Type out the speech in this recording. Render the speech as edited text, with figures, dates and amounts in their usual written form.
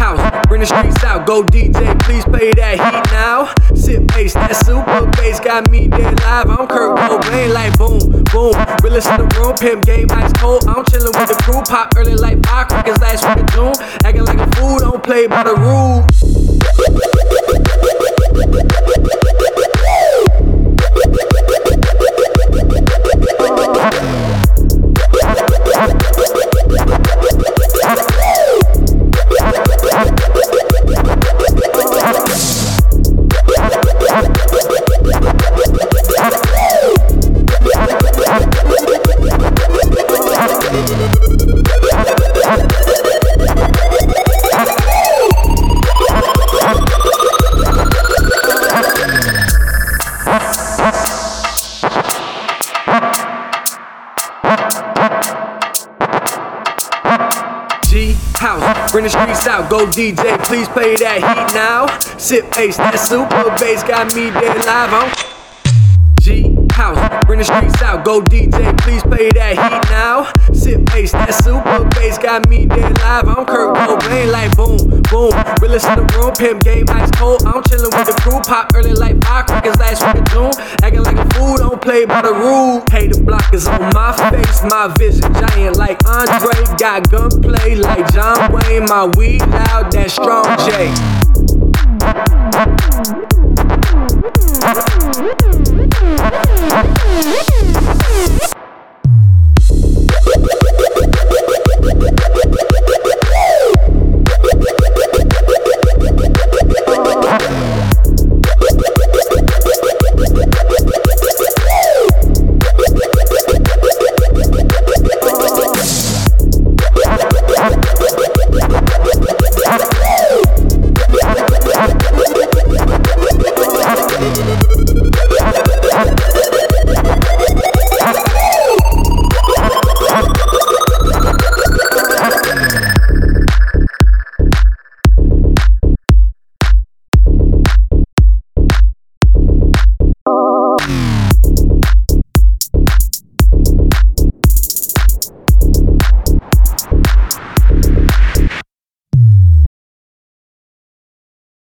House, bring the streets out, go DJ, please play that heat now. Sip bass, that super bass got me dead live. I'm Kurt Cobain like boom, boom. Realest in the room, pimp game ice cold. I'm chillin' with the crew, pop early like firecrackers last week of June. Acting like a fool, don't play by the rules. House, bring the streets out, go DJ, please play that heat now. Sip bass, that super bass got me dead live. I'm House, bring the streets out, go DJ, please play that heat now. Sip bass, that super bass got me dead live. I'm Kurt Cobain like boom, boom. Realest in the room, pimp game ice cold. I'm chillin' with the crew, pop early like firecrackers last week of June. Acting like a fool, don't play by the rules. Hey, the block is on my face, my vision giant like Andre. Got gunplay like John Wayne, my weed loud, that strong J. Yeah.